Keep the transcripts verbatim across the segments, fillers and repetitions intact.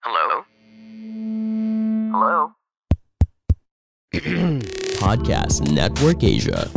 Hello? Hello? Podcast Network Asia.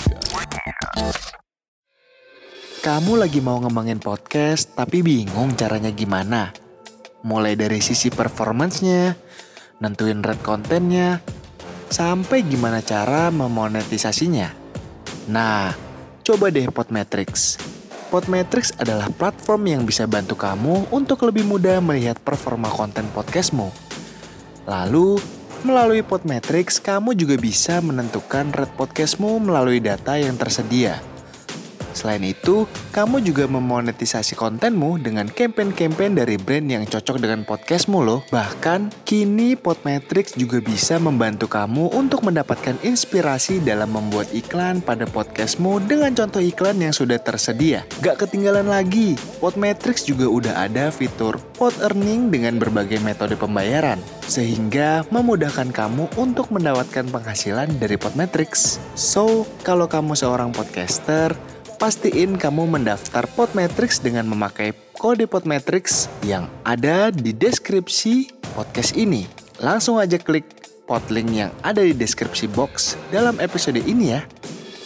Kamu lagi mau ngembangin podcast tapi bingung caranya gimana? Mulai dari sisi performance-nya, nentuin rate kontennya, sampai gimana cara memonetisasinya. Nah, coba deh Podmetrics. Podmetrics adalah platform yang bisa bantu kamu untuk lebih mudah melihat performa konten podcastmu. Lalu, melalui Podmetrics, kamu juga bisa menentukan rate podcastmu melalui data yang tersedia. Selain itu, kamu juga memonetisasi kontenmu dengan campaign-campaign dari brand yang cocok dengan podcastmu loh. Bahkan, kini Podmetrics juga bisa membantu kamu untuk mendapatkan inspirasi dalam membuat iklan pada podcastmu dengan contoh iklan yang sudah tersedia. Gak ketinggalan lagi, Podmetrics juga udah ada fitur Pod Earning dengan berbagai metode pembayaran, sehingga memudahkan kamu untuk mendapatkan penghasilan dari Podmetrics. So, kalau kamu seorang podcaster, pastiin kamu mendaftar Podmetrics dengan memakai kode Podmetrics yang ada di deskripsi podcast ini. Langsung aja klik podlink yang ada di deskripsi box dalam episode ini ya.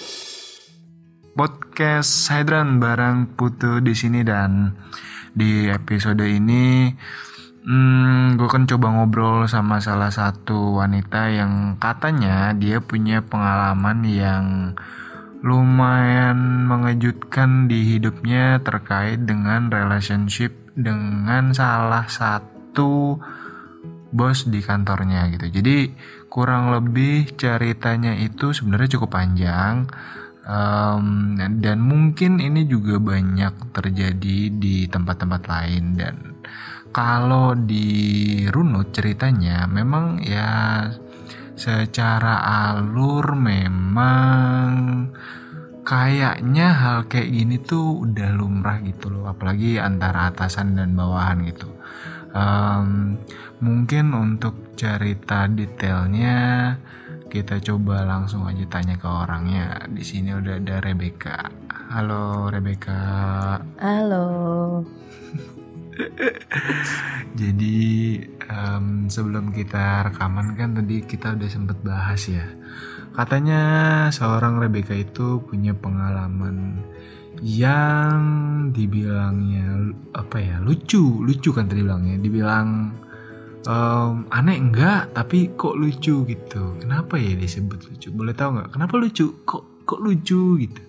Podcast Hydran bareng Putu di sini, dan di episode ini hmm, gue akan coba ngobrol sama salah satu wanita yang katanya dia punya pengalaman yang lumayan mengejutkan di hidupnya terkait dengan relationship dengan salah satu bos di kantornya gitu. Jadi kurang lebih ceritanya itu sebenarnya cukup panjang, um, dan mungkin ini juga banyak terjadi di tempat-tempat lain. Dan kalau dirunut ceritanya memang ya secara alur memang kayaknya hal kayak gini tuh udah lumrah gitu loh, apalagi antara atasan dan bawahan gitu. Um, mungkin untuk cerita detailnya kita coba langsung aja tanya ke orangnya. Di sini udah ada Rebecca. Halo Rebecca. Halo. Jadi um, sebelum kita rekaman kan tadi kita udah sempet bahas ya. Katanya seorang Rebecca itu punya pengalaman yang dibilangnya apa ya, lucu, lucu kan tadi bilangnya. Dibilang um, aneh enggak, tapi kok lucu gitu. Kenapa ya disebut lucu? Boleh tahu nggak? Kenapa lucu? Kok kok lucu gitu?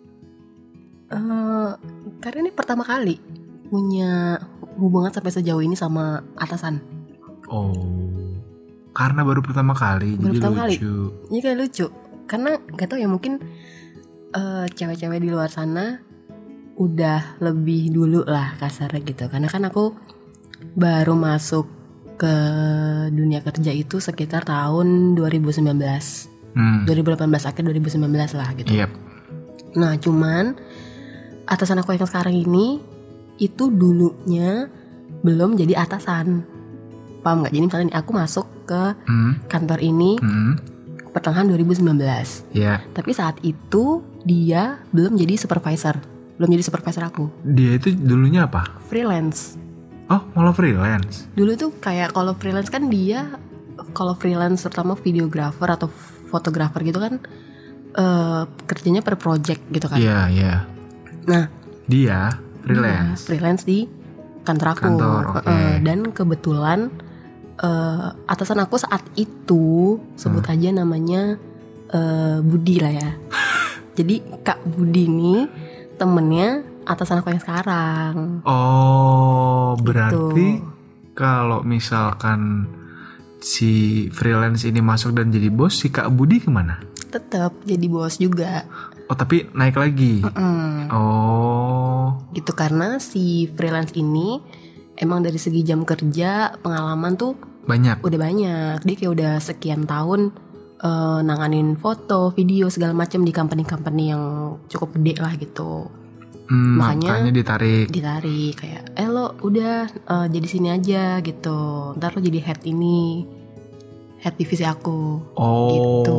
Uh, karena ini pertama kali punya hubungan sampai sejauh ini sama atasan. Oh, karena baru pertama kali baru jadi pertama lucu. Kali. Iya kayak lucu. Karena gak tau ya, mungkin uh, cewek-cewek di luar sana udah lebih dulu lah kasarnya gitu. Karena kan aku baru masuk ke dunia kerja itu sekitar tahun dua ribu sembilan belas, hmm. dua ribu delapan belas akhir dua ribu sembilan belas lah gitu. Yep. Nah cuman atasan aku yang sekarang ini itu dulunya belum jadi atasan. Paham gak? Jadi misalnya nih, aku masuk ke hmm. kantor ini hmm. pertengahan dua ribu sembilan belas. Yeah. Tapi saat itu dia belum jadi supervisor. Belum jadi supervisor aku. Dia itu dulunya apa? Freelance. Oh, malah freelance. Dulu tuh kayak kalau freelance kan dia, kalau freelance terutama videographer atau fotografer gitu kan uh, kerjanya per project gitu kan. Iya, yeah, iya. Yeah. Nah, dia freelance. Dia freelance di kantor aku. Kantor, okay. uh, Dan kebetulan uh, atasan aku saat itu sebut hmm. aja namanya uh, Budi lah ya. Jadi Kak Budi ini temennya atasan aku yang sekarang. Oh, berarti gitu. Kalau misalkan si freelance ini masuk dan jadi bos, si Kak Budi kemana? Tetap jadi bos juga. Oh, tapi naik lagi. Mm-mm. Oh, gitu, karena si freelance ini emang dari segi jam kerja pengalaman tuh banyak. Udah banyak. Dia kayak udah sekian tahun uh, nanganin foto, video segala macam di company-company yang cukup gede lah gitu. Hmm, makanya, makanya ditarik. Ditarik kayak, eh lo udah uh, jadi sini aja gitu. Ntar lo jadi head ini, head divisi aku. Oh. Gitu.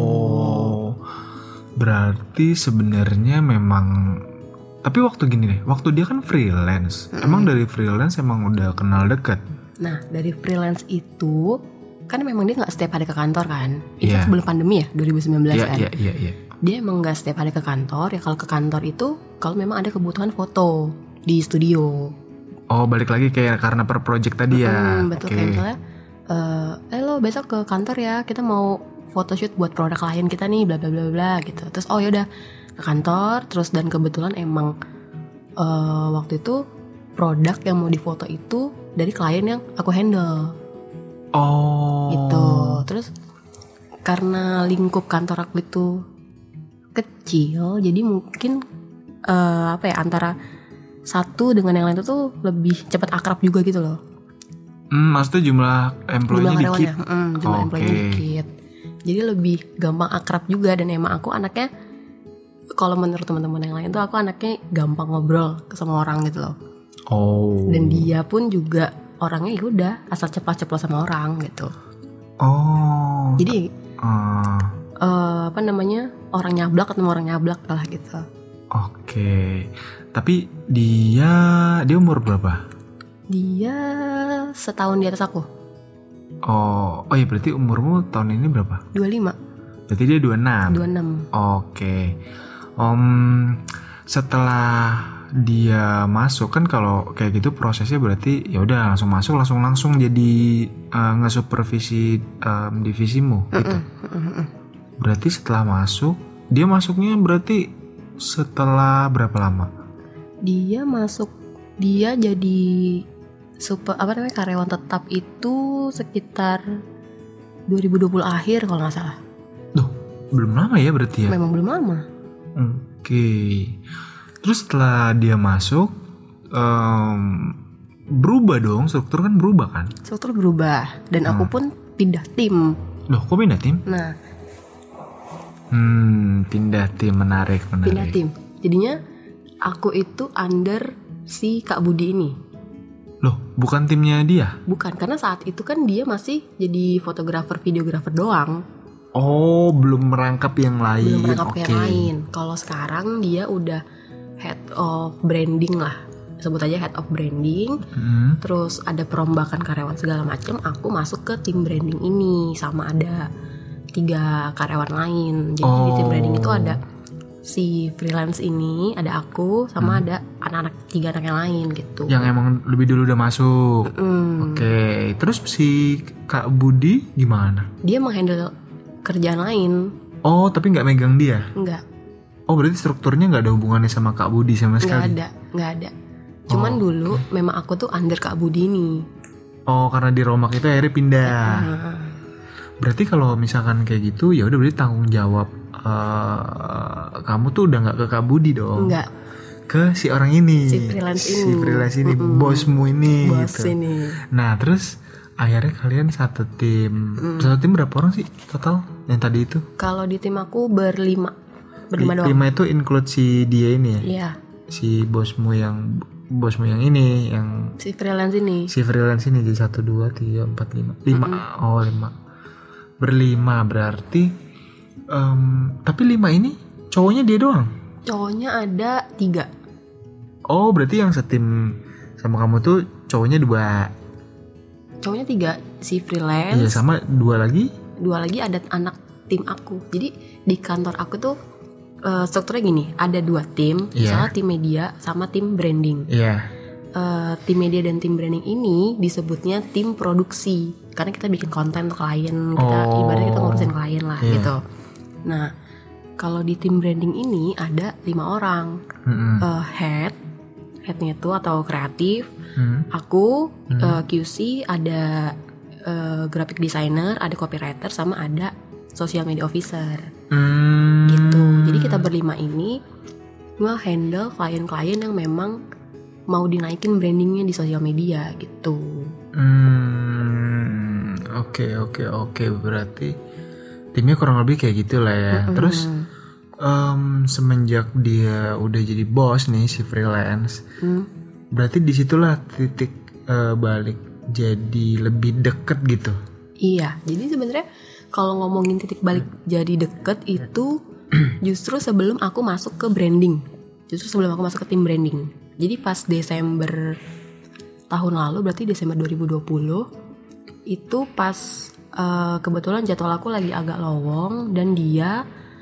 Berarti sebenarnya memang, tapi waktu gini deh, waktu dia kan freelance, mm-hmm. emang dari freelance emang udah kenal deket Nah dari freelance itu kan memang dia nggak setiap hari ke kantor kan. Itu Iya. sebelum pandemi ya dua ribu sembilan belas Iya kan. iya iya iya. Dia emang nggak setiap hari ke kantor. Ya kalau ke kantor itu kalau memang ada kebutuhan foto di studio. Oh balik lagi kayak karena per project tadi ya. Hmm, betul Oke. kayak misalnya, eh eh, lo besok ke kantor ya, kita mau photoshoot buat produk klien kita nih, bla bla bla bla gitu. Terus oh yaudah ke kantor, terus dan kebetulan emang eh, waktu itu produk yang mau difoto itu dari klien yang aku handle Oh. gitu. Terus karena lingkup kantor aku itu kecil, jadi mungkin eh, apa ya antara satu dengan yang lain itu tuh lebih cepat akrab juga gitu loh. Hmm, maksudnya jumlah employee-nya Jumlah dikit. karyawannya, mm, jumlah Oke. employee dikit. Jadi lebih gampang akrab juga dan emang aku anaknya kalau menurut teman-teman yang lain tuh aku anaknya gampang ngobrol sama orang gitu loh. Oh. Dan dia pun juga orangnya ya udah asal ceplos-ceplos sama orang gitu. Oh. Jadi Ah, eh, apa namanya orang nyablak ketemu orang nyablak lah gitu. Oke. Tapi dia dia umur berapa? Dia setahun di atas aku, Oh, oh ya berarti umurmu tahun ini berapa? dua puluh lima, Berarti dia dua puluh enam. dua puluh enam. Oke. Om setelah dia masuk kan kalau kayak gitu prosesnya berarti ya udah langsung masuk langsung langsung jadi uh, ngesupervisi um, divisimu gitu. Berarti setelah masuk dia masuknya berarti setelah berapa lama? Dia masuk, dia jadi super apa namanya karyawan tetap itu sekitar dua ribu dua puluh akhir kalau nggak salah. Duh, belum lama ya berarti ya? Memang belum lama. Oke. Terus setelah dia masuk em, berubah dong, struktur kan berubah kan? Struktur berubah dan aku pun pindah tim. Loh, kok pindah tim? Nah, Hmm, pindah tim menarik menarik. pindah tim. Jadinya aku itu under si Kak Budi ini. Loh, bukan timnya dia? Bukan, karena saat itu kan dia masih jadi fotografer, videografer doang. Oh, belum merangkap yang lain. Belum merangkap ke Oke. yang lain. Kalau sekarang dia udah head of branding lah. Sebut aja head of branding. Hmm. Terus ada perombakan karyawan segala macam. Aku masuk ke tim branding ini sama ada tiga karyawan lain. Jadi di tim Oh. branding itu ada si freelance ini, ada aku sama ada anak-anak tiga anak yang lain gitu. Yang emang lebih dulu udah masuk. Hmm, Oke, terus si Kak Budi gimana? Dia menghandle kerjaan lain, Oh, tapi nggak megang dia? enggak, Oh, berarti strukturnya nggak ada hubungannya sama Kak Budi sama enggak sekali? ada, enggak ada. Cuman Oh, dulu memang aku tuh under Kak Budi nih. Oh, karena di Romak itu akhirnya pindah. Nah, Berarti kalau misalkan kayak gitu, ya udah berarti tanggung jawab eh, kamu tuh udah nggak ke Kak Budi dong? enggak, Ke si orang ini, Si freelance si ini. freelance ini, Mm-mm. bosmu ini, bos gitu. ini. Nah, terus akhirnya kalian satu tim, satu tim berapa orang sih total yang tadi itu? Kalau di tim aku berlima, berlima Li- doang. Lima itu include si dia ini ya, Iya, si bosmu yang bosmu yang ini, yang si freelance ini. si freelance ini jadi satu dua tiga empat lima lima, oh lima, berlima berarti. em, tapi lima ini cowoknya dia doang. Cowoknya ada tiga. Oh, berarti yang setim sama kamu tuh cowoknya dua. Cowoknya tiga, si Iya, freelance. sama dua lagi. Dua lagi ada anak tim aku. Jadi di kantor aku tuh eh, strukturnya gini, ada dua tim, Iya. misalnya tim media sama tim branding. Iya. Eh, tim media dan tim branding ini disebutnya tim produksi karena kita bikin konten untuk klien, kita Oh. ibaratnya kita ngurusin klien lah Iya. gitu. Nah, kalau di tim branding ini ada lima orang. Mm-mm. Eh, head, headnya itu atau kreatif, Hmm. aku, eh, Q C, ada eh, graphic designer, ada copywriter, sama ada social media officer Hmm. gitu. Jadi kita berlima ini nge-handle klien-klien yang memang mau dinaikin brandingnya di sosial media gitu. Hmm, oke oke oke berarti timnya kurang lebih kayak gitu lah ya. Terus em, semenjak dia udah jadi bos nih si freelance, Hmm. berarti disitulah titik eh, balik jadi lebih deket gitu. Iya, jadi sebenarnya kalau ngomongin titik balik jadi deket itu justru sebelum aku masuk ke branding. Justru sebelum aku masuk ke tim branding. Jadi pas Desember tahun lalu, berarti Desember dua ribu dua puluh. Itu pas uh, kebetulan jadwal aku lagi agak lowong, dan dia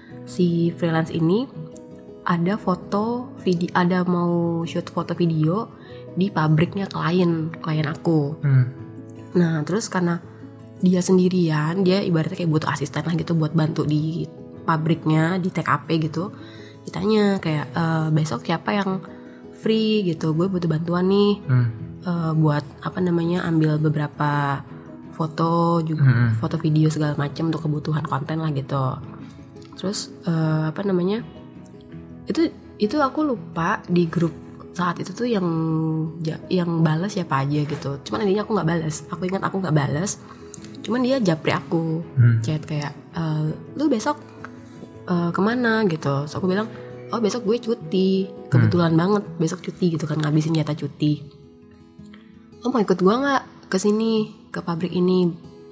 si freelance ini ada foto video, ada mau shoot foto video di pabriknya klien klien aku. Hmm. Nah terus karena dia sendirian, dia ibaratnya kayak butuh asisten lah gitu buat bantu di pabriknya, di T K P gitu. Ditanya kayak e, besok siapa yang free gitu, gue butuh bantuan nih. Hmm. uh, buat apa namanya ambil beberapa foto juga, hmm. foto video segala macam untuk kebutuhan konten lah gitu. Terus uh, apa namanya itu itu aku lupa di grup saat itu tuh yang yang balas siapa aja gitu. Cuman intinya aku nggak balas. Aku ingat aku nggak balas. Cuman dia japri aku, hmm. chat kayak e, lu besok uh, kemana gitu. So aku bilang oh besok gue cuti, kebetulan hmm. banget besok cuti gitu kan, ngabisin jatah cuti. Oh mau ikut gue nggak ke sini ke pabrik ini?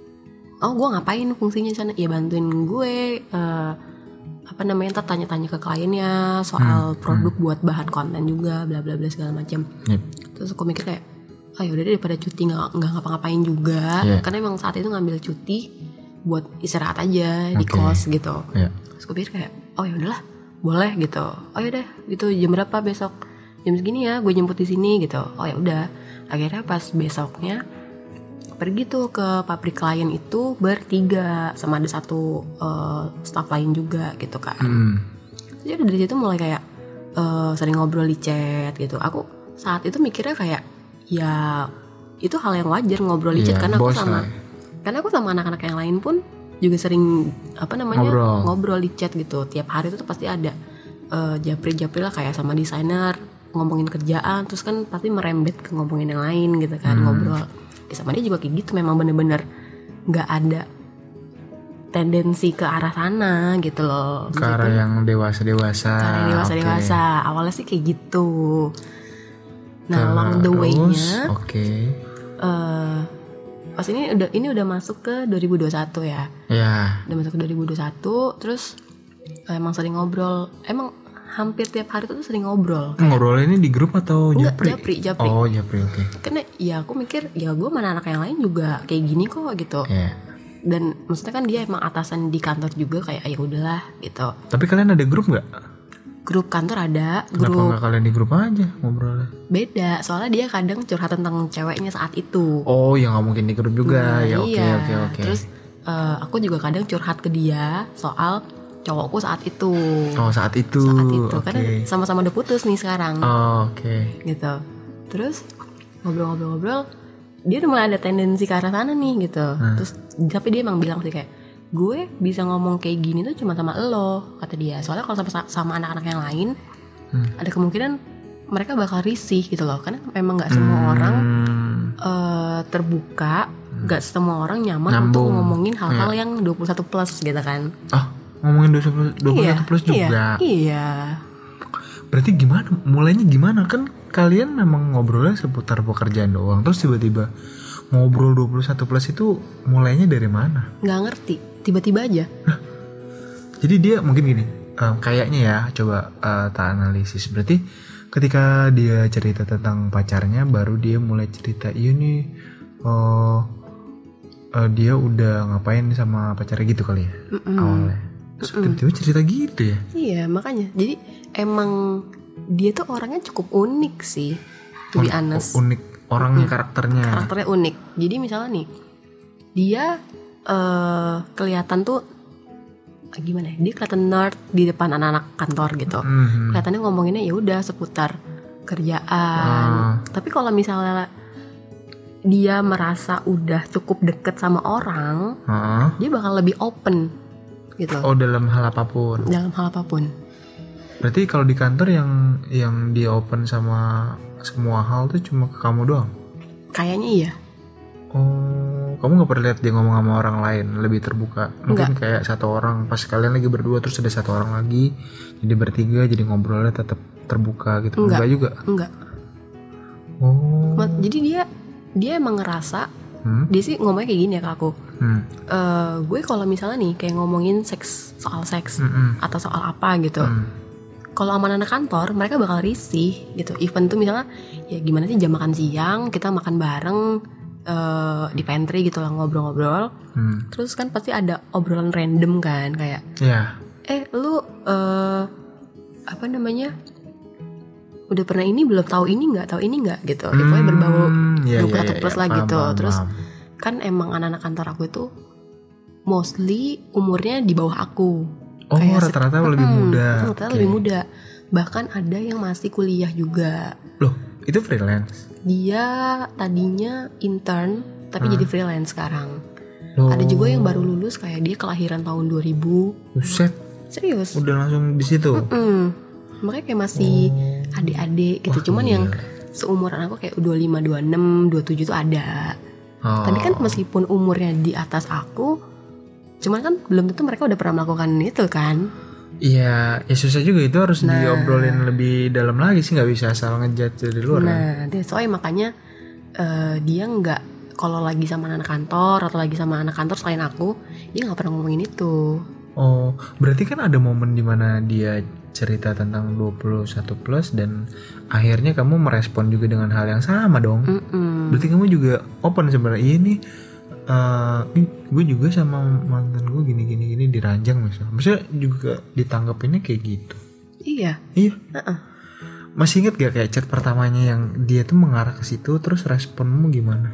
Oh gue ngapain fungsinya sana? Ya bantuin gue uh, apa namanya, ntar tanya-tanya ke kliennya soal hmm. produk hmm. buat bahan konten juga, bla bla bla segala macam. Yep. Terus aku mikir kayak, ah yaudah deh daripada cuti nggak nggak ngapa-ngapain juga, yeah. karena emang saat itu ngambil cuti buat istirahat aja okay. di kos gitu. Yeah. Terus aku pikir kayak, oh ya udahlah, boleh gitu. Oh yaudah gitu, jam berapa besok? Jam segini ya, gue jemput di sini gitu. Oh ya udah. Akhirnya pas besoknya pergi tuh ke pabrik klien itu bertiga, sama ada satu uh, staff lain juga gitu kan. Hmm. Jadi dari situ mulai kayak uh, sering ngobrol di chat gitu. Aku saat itu mikirnya kayak ya itu hal yang wajar ngobrol di chat, yeah, karena aku sama lah. Karena aku sama anak-anak yang lain pun juga sering apa namanya ngobrol, ngobrol di chat gitu. Tiap hari itu tuh pasti ada uh, japri-japri lah kayak sama desainer ngomongin kerjaan, terus kan pasti merembet ke ngomongin yang lain gitu kan. hmm. Ngobrol ya, sama dia juga kayak gitu, memang bener-bener nggak ada tendensi ke arah sana gitu loh, ke arah yang dewasa-dewasa. Ke arah dewasa-dewasa okay. Awalnya sih kayak gitu. Nah terus, along the way-nya okay. uh, pas ini udah ini udah masuk ke dua ribu dua puluh satu ya. Yeah. Udah masuk ke dua ribu dua puluh satu. Terus emang sering ngobrol. Emang hampir tiap hari tuh sering ngobrol. Kayak, ngobrol ini di grup atau enggak, japri? Japri, japri. Oh japri, oke. Okay. Karena ya aku mikir ya gue mana anak yang lain juga kayak gini kok gitu. Yeah. Dan maksudnya kan dia emang atasan di kantor juga, kayak ya udahlah gitu. Tapi kalian ada grup nggak? Grup kantor ada. Kenapa grup nggak kalian di grup aja ngobrolnya? Beda, soalnya dia kadang curhat tentang ceweknya saat itu. Oh, yang nggak mungkin di grup juga. Nah, ya oke iya. oke oke. Terus uh, aku juga kadang curhat ke dia soal cowokku saat itu. Oh saat itu. Saat itu, okay. Karena sama-sama udah putus nih sekarang. Oh oke. Okay. Gitu. Terus ngobrol-ngobrol-ngobrol, dia udah mulai ada tendensi ke arah sana nih gitu. Hmm. Terus tapi dia emang bilang sih kayak, gue bisa ngomong kayak gini tuh cuma sama elo, kata dia. Soalnya kalau sama, sama anak-anak yang lain, hmm. ada kemungkinan mereka bakal risih gitu loh. Karena memang gak semua hmm. orang uh, terbuka, hmm. gak semua orang nyaman Nyambung. Untuk ngomongin hal-hal yeah. yang dua puluh satu plus gitu kan. Ah, ngomongin dua puluh satu plus juga? Iya, iya. Berarti gimana? Mulainya gimana? Kan kalian memang ngobrolnya seputar pekerjaan doang, terus tiba-tiba ngobrol dua puluh satu plus itu mulainya dari mana? Gak ngerti, tiba-tiba aja. Nah, jadi dia mungkin gini, um, kayaknya ya, coba uh, tak analisis. Berarti ketika dia cerita tentang pacarnya, baru dia mulai cerita, iya nih, uh, uh, dia udah ngapain sama pacarnya gitu kali ya, Mm-mm. awalnya. Terus tiba-tiba cerita gitu ya? Iya, makanya. Jadi emang dia tuh orangnya cukup unik sih, to be honest. Unik. Orangnya, hmm. karakternya Karakternya unik. Jadi misalnya nih, dia uh, kelihatan tuh gimana ya? Dia kelihatan nerd di depan anak-anak kantor gitu. Mm-hmm. Kelihatannya ngomonginnya ya udah seputar kerjaan. Uh. Tapi kalau misalnya dia merasa udah cukup deket sama orang, uh. dia bakal lebih open gitu. Oh, dalam hal apapun. Dalam hal apapun. Berarti kalau di kantor yang yang dia open sama semua hal tuh cuma ke kamu doang? Kayaknya iya. Oh, kamu gak pernah lihat dia ngomong sama orang lain, lebih terbuka? Mungkin Enggak. Kayak satu orang, pas kalian lagi berdua terus ada satu orang lagi, jadi bertiga, jadi ngobrolnya tetap terbuka gitu? Enggak, Enggak juga? Enggak. Oh. Jadi dia dia emang ngerasa, hmm? dia sih ngomongnya kayak gini ya ke aku. Hmm. Uh, gue kalau misalnya nih kayak ngomongin seks, soal seks, Mm-mm. atau soal apa gitu. Hmm. kalau sama anak kantor mereka bakal risih gitu. Even tuh misalnya ya gimana sih jam makan siang kita makan bareng uh, di pantry gitu lah ngobrol-ngobrol. Hmm. Terus kan pasti ada obrolan random kan kayak yeah. eh lu uh, apa namanya udah pernah ini belum, tahu ini nggak, tahu ini nggak gitu. Hmm, ya, pokoknya berbau yeah, dua puluh satu yeah, plus yeah, lah paham, gitu. paham, Terus paham. Kan emang anak-anak kantor aku itu mostly umurnya di bawah aku. Oh kayak rata-rata set, lebih hmm, muda. Rata-rata okay. lebih muda. Bahkan ada yang masih kuliah juga. Loh itu freelance? Dia tadinya intern tapi hmm. jadi freelance sekarang. Oh. Ada juga yang baru lulus kayak dia kelahiran tahun dua ribu. Buset. Serius? Udah langsung di situ. Mm-mm. Makanya kayak masih oh. adik-adik gitu. Wah, cuman iya. yang seumuran aku kayak dua puluh lima, dua puluh enam, dua puluh tujuh tuh ada. Oh. Tapi kan meskipun umurnya di atas aku, cuman kan belum tentu mereka udah pernah melakukan itu kan. Iya, ya susah juga itu harus nah, diobrolin lebih dalam lagi sih, nggak bisa asal ngejudge dari luar. Nah, kan? Soalnya makanya uh, dia nggak, kalau lagi sama anak kantor atau lagi sama anak kantor selain aku, dia nggak pernah ngomongin itu. Oh, berarti kan ada momen dimana dia cerita tentang dua puluh satu plus dan akhirnya kamu merespon juga dengan hal yang sama dong. Mm-mm. Berarti kamu juga open sebenarnya. Ini uh, gue juga sama mantan gue gini-gini gini diranjang misalnya. Maksudnya juga ditanggapinnya kayak gitu. Iya. Iya. Uh-uh. Masih inget gak kayak chat pertamanya yang dia tuh mengarah ke situ, terus responmu gimana?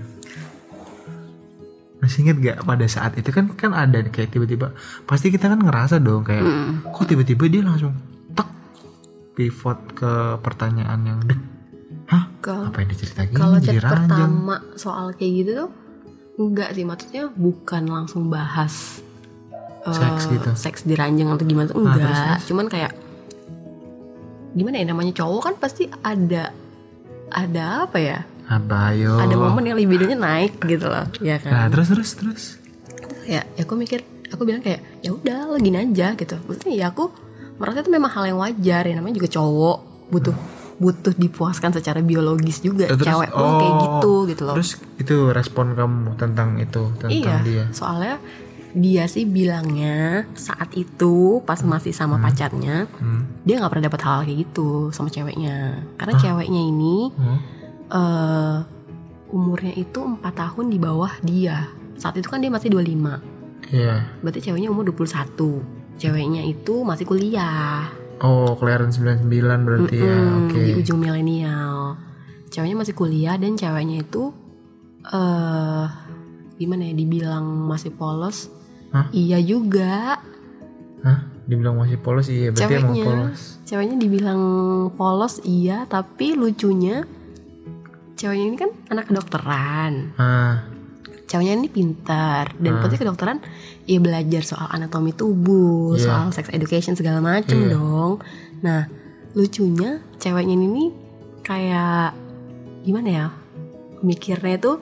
Masih inget gak pada saat itu kan kan ada kayak tiba-tiba pasti kita kan ngerasa dong kayak mm. kok tiba-tiba dia langsung tek pivot ke pertanyaan yang dek hah kalo, apa yang diceritain kalau chat pertama soal kayak gitu tuh enggak sih, maksudnya bukan langsung bahas seks uh, gitu seks di ranjang atau gimana tuh enggak, nah, terus, terus. Cuman kayak gimana ya, namanya cowok kan pasti ada ada apa ya, apa ayo ada momen yang libidonya naik gitu loh ya kan. Nah terus terus terus ya ya aku mikir, aku bilang kayak ya udah lo gini aja gitu. Maksudnya ya aku merasa itu memang hal yang wajar ya, namanya juga cowok butuh hmm. butuh dipuaskan secara biologis juga. Terus, cewek pun oh, kayak gitu gitu loh. Terus itu respon kamu tentang itu tentang iya, dia? Soalnya dia sih bilangnya saat itu pas masih sama hmm. pacarnya hmm. dia nggak pernah dapat hal kayak gitu sama ceweknya, karena Hah? ceweknya ini hmm. uh, umurnya itu empat tahun di bawah dia. Saat itu kan dia masih dua puluh lima. Iya. Yeah. Berarti ceweknya umur dua puluh satu. Ceweknya itu masih kuliah. Oh, kelahiran sembilan puluh sembilan berarti Mm-mm, ya. Oke. Okay. Di ujung milenial. Ceweknya masih kuliah dan ceweknya itu eh uh, gimana ya, dibilang masih polos. Hah? Iya juga. Hah? Dibilang masih polos iya, berarti ceweknya, emang polos. Ceweknya dibilang polos iya, tapi lucunya ceweknya ini kan anak kedokteran. Ah. Ceweknya ini pintar dan pasti kedokteran ya belajar soal anatomi tubuh, yeah. soal sex education segala macem yeah. dong. Nah lucunya ceweknya ini kayak gimana ya, mikirnya tuh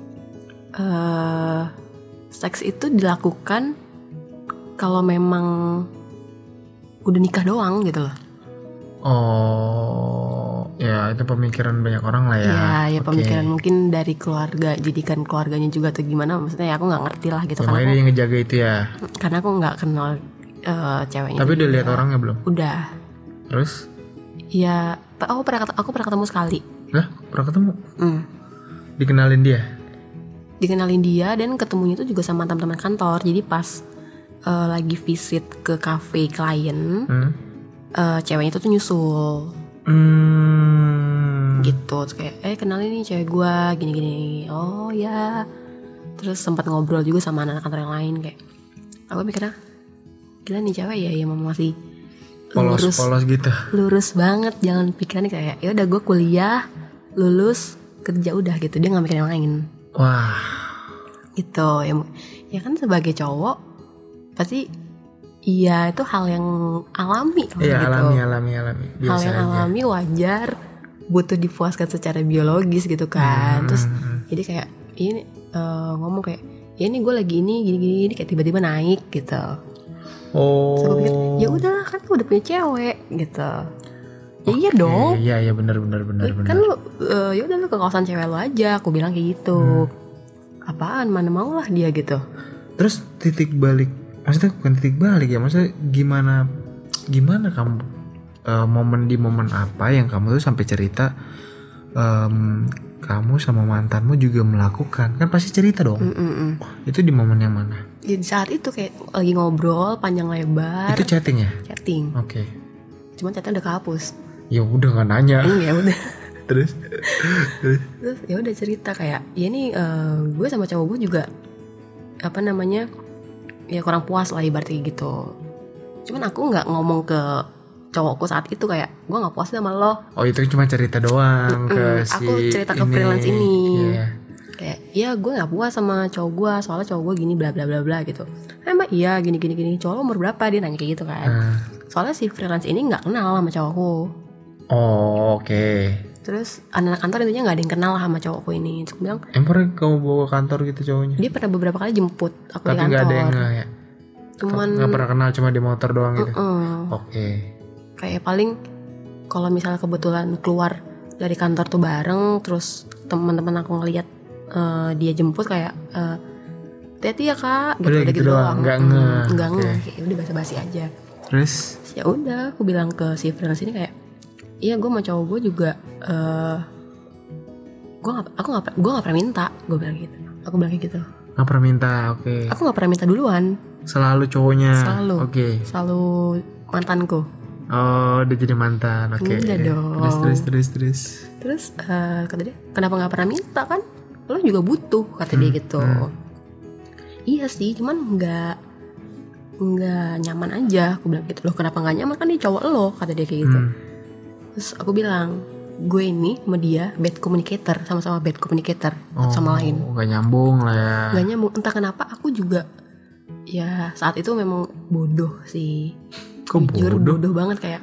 uh, seks itu dilakukan kalau memang udah nikah doang gitu loh. Oh, ya itu pemikiran banyak orang lah ya. Iya, ya okay. pemikiran mungkin dari keluarga, jadikan keluarganya juga atau gimana. Maksudnya ya aku nggak ngerti lah gitu. Ya, karena dia yang ngejaga itu ya. Karena aku nggak kenal uh, ceweknya. Tapi udah lihat orangnya belum? Udah. Terus? Ya, aku pernah aku pernah ketemu sekali. Lah, pernah ketemu? Hmm. Dikenalin dia? Dikenalin dia dan ketemunya itu juga sama teman-teman kantor. Jadi pas uh, lagi visit ke cafe klien. Hmm. Uh, ceweknya itu tuh nyusul hmm. gitu, terus kayak eh kenalin nih cewek gue gini-gini. Oh ya, terus sempat ngobrol juga sama anak kantor yang lain. Kayak aku mikirnya gila nih cewek ya, ya masih polos lurus, polos gitu, lurus banget jalan pikirannya. Kayak ya udah gue kuliah lulus kerja udah gitu, dia nggak mikir yang lain. Wah gitu ya, ya kan sebagai cowok pasti iya itu hal yang alami loh, iya, gitu. alami alami alami. Biasa hal yang aja. alami wajar, butuh dipuaskan secara biologis gitu kan. Hmm. Terus jadi kayak ini uh, ngomong kayak ya ini gue lagi ini gini gini kayak tiba-tiba naik gitu. Oh. Terus gue pikir ya udahlah kan gue udah punya cewek gitu. Ya okay. Iya dong. Iya iya benar benar benar benar. Kan lu uh, ya udah lu ke kawasan cewek lu aja, aku bilang kayak gitu. Hmm. Apaan, mana mau lah dia gitu. Terus titik balik, maksudnya bukan titik balik ya, maksudnya gimana gimana kamu uh, momen di momen apa yang kamu tuh sampai cerita um, kamu sama mantanmu juga melakukan, kan pasti cerita dong. Mm-mm. Itu di momen yang mana? Di saat itu kayak lagi ngobrol panjang lebar. Itu chatting ya? Chatting. Oke. Okay. Cuman chatnya udah kehapus. Ya udah nggak nanya. Iya udah. Terus? Terus? Terus ya udah cerita kayak, ya nih uh, gue sama cowok gue juga apa namanya ya kurang puas lah ibaratnya gitu. Cuman aku nggak ngomong ke cowokku saat itu kayak gue nggak puas sama lo. Oh itu cuma cerita doang ke Mm-mm, si aku cerita ke ini. freelance ini. Yeah. Kayak ya gue nggak puas sama cowok gue soalnya cowok gue gini bla bla bla bla gitu. Emang iya gini gini gini. Cowok lo umur berapa, dia nanya kayak gitu kan. Uh. Soalnya si freelance ini nggak kenal sama cowokku. Oh oke. Okay. Terus anak kantor intinya nggak ada yang kenal sama cowokku ini. Terus aku bilang, emang kamu bawa kantor gitu cowoknya? dia pernah beberapa kali jemput aku tapi di kantor. nggak ada yang nggak ya? Cuman nggak pernah kenal, cuma di motor doang gitu. uh-uh. Oke. Okay. Kayak paling kalau misalnya kebetulan keluar dari kantor tuh bareng, terus teman-teman aku ngelihat uh, dia jemput kayak uh, hati-hati ya kak, gitu, udah udah gitu gitu doang, doang, nggak hmm, nge, nggak okay. nge, kayak udah basa-basi aja. Terus? Ya udah, aku bilang ke si freelance ini kayak, iya gue sama cowok gue juga, uh, gue nggak, aku nggak, gue nggak pernah minta, gue bilang gitu, aku bilang kayak gitu. Nggak pernah minta, oke. Okay. Aku nggak pernah minta duluan. Selalu cowoknya. Selalu. Oke. Okay. Selalu mantanku. Oh, udah jadi mantan, oke. Okay. Udah dong. Terus terus terus terus. Terus uh, kata dia, kenapa nggak pernah minta kan? Lo juga butuh, kata hmm, dia gitu. Hmm. Iya sih, cuman nggak nggak nyaman aja. Aku bilang gitu. Loh kenapa nggak nyaman, kan dia cowok lo, kata dia kayak gitu. Hmm. Terus aku bilang, gue ini sama dia bad communicator, sama-sama bad communicator Oh, sama lain. Gak nyambung lah ya. Gak nyambung, entah kenapa aku juga ya saat itu memang bodoh sih. Kok Jujur bodoh? bodoh banget, kayak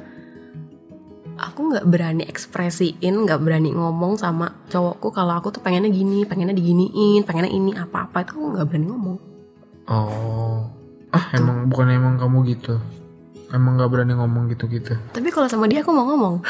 aku nggak berani ekspresiin, nggak berani ngomong sama cowokku kalau aku tuh pengennya gini, pengennya diginiin, pengennya ini apa-apa, itu aku nggak berani ngomong. Oh, ah tuh. Emang bukan emang kamu gitu? Emang nggak berani ngomong gitu-gitu? Tapi kalau sama dia aku mau ngomong.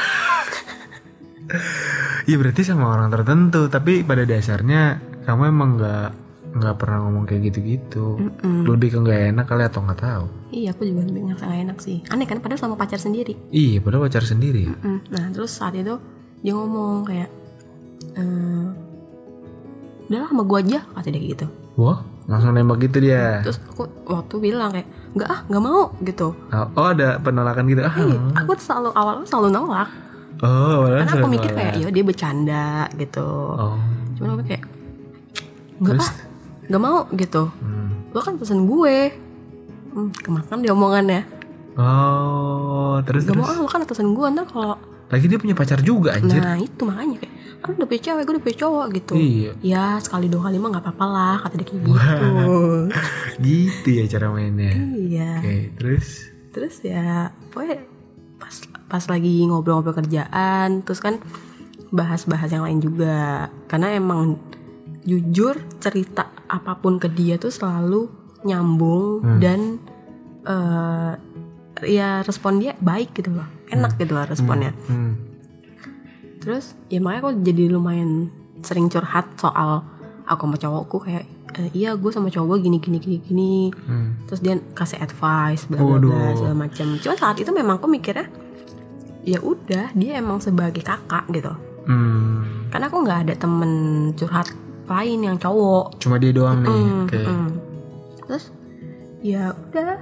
Iya berarti sama orang tertentu, tapi pada dasarnya kamu emang nggak nggak pernah ngomong kayak gitu-gitu. Mm-mm. Lebih ke nggak enak kali atau nggak tahu? Iya, aku juga lebih ngerasa nggak enak sih. Aneh kan, padahal sama pacar sendiri. Iya, padahal pacar sendiri. Mm-mm. Nah terus saat itu dia ngomong kayak, ehm, udahlah sama gue aja, kata dia gitu. Wah, langsung nembak gitu dia. Terus aku waktu bilang kayak, nggak ah, nggak mau gitu. Oh, ada penolakan gitu? Ah, iya, aku selalu awalnya selalu nolak. Oh, karena aku mikir kayak, ya dia bercanda gitu. Oh. Cuman aku kayak, nggak ah, nggak mau gitu. Hmm. Lo kan pesen gue. Hmm, kemakan dia omongannya. Oh, terus gak terus. mau ah, lo kan pesen gue, ntar kalau lagi dia punya pacar juga anjir. Nah itu makanya kayak, kan udah punya cewek, gue udah punya cowok gitu. Iya. Ya sekali dua kali mah nggak apa-apa lah, kata dia kayak gitu. Gitu ya cara mainnya. Iya. Oke, terus? Terus ya, pokoknya pas pas lagi ngobrol-ngobrol kerjaan, terus kan bahas-bahas yang lain juga. Karena emang jujur cerita apapun ke dia tuh selalu nyambung hmm. dan uh, ya respon dia baik gitu loh, enak hmm. gitu loh responnya. Hmm. Hmm. Terus ya makanya aku jadi lumayan sering curhat soal aku sama cowokku kayak e, iya gue sama cowok gue gini gini gini gini. Hmm. Terus dia kasih advice bla bla bla segala macam. Cuma saat itu memang aku mikirnya ya udah dia emang sebagai kakak gitu. Hmm. Karena aku nggak ada temen curhat lain yang cowok. Cuma dia doang nih. Mm, okay. mm. Terus ya udah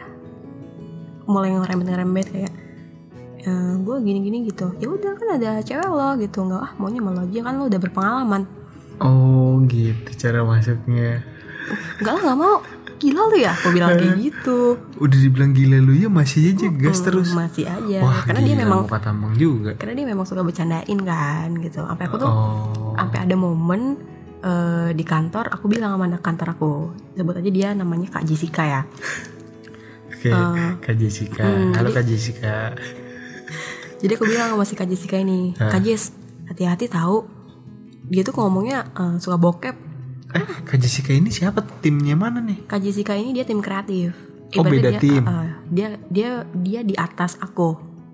mulai ngerembet-ngerembet kayak e, gue gini-gini gitu. Ya udah kan ada cewek lo gitu, nggak ah maunya malu aja kan lo udah berpengalaman. Oh gitu cara masuknya. Enggak lah, nggak mau. Gila lu ya, aku bilang kayak gitu. Udah dibilang gila lu ya masih aja gas hmm, terus. Masih aja. Wah, karena gila, dia memang muka tambang juga. Karena dia memang suka bercandain kan gitu. Sampai aku tuh oh. sampai ada momen uh, di kantor aku bilang sama anak kantor aku, sebut aja dia namanya Kak Jessica ya. Oke, okay, uh, Kak Jessica. Hmm, Halo Kak Jessica. Jadi aku bilang sama si Kak Jessica ini, huh? Kak Jess, hati-hati tahu. Dia tuh ngomongnya uh, suka bokep. Eh, Kak Jessica ini siapa? Timnya mana nih? Kak Jessica ini dia tim kreatif. Oh, beda dia, tim. Uh, dia dia dia di atas aku.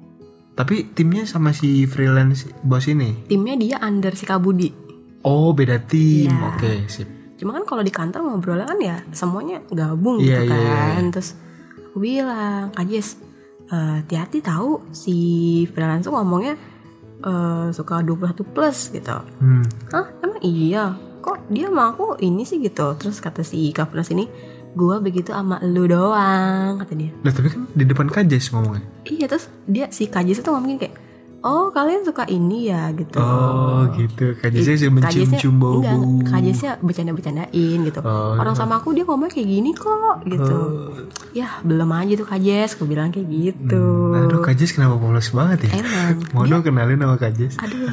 Tapi timnya sama si freelance bos ini? Timnya dia under si Kak Budi. Oh, beda tim. Ya. Oke, sip. Cuma kan kalau di kantor ngobrolnya kan ya semuanya gabung yeah, gitu kan. Yeah, yeah. Terus aku bilang, Kak Jess, eh, hati-hati tahu si freelance tuh ngomongnya eh, suka dua puluh satu plus gitu. Hmm. Hah emang iya? Kok dia sama aku ini sih gitu. Terus kata si Kak freelance ini, gue begitu sama lu doang, kata dia. Nah tapi kan di depan Kajes ngomongnya. Iya, terus dia si Kajes itu ngomongin kayak, oh kalian suka ini ya gitu. Oh gitu. Kajesnya sih Kajesnya- mencium-cium bau. enggak, enggak. Kajesnya bercanda-bercandain gitu. Oh, Orang sama aku dia ngomong kayak gini kok gitu. Oh. Ya belum aja tuh Kajes, aku bilang kayak gitu. Hmm. Aduh Kajes kenapa polos banget ya? Emang Mau dia, dong kenalin sama Kajes. aduh.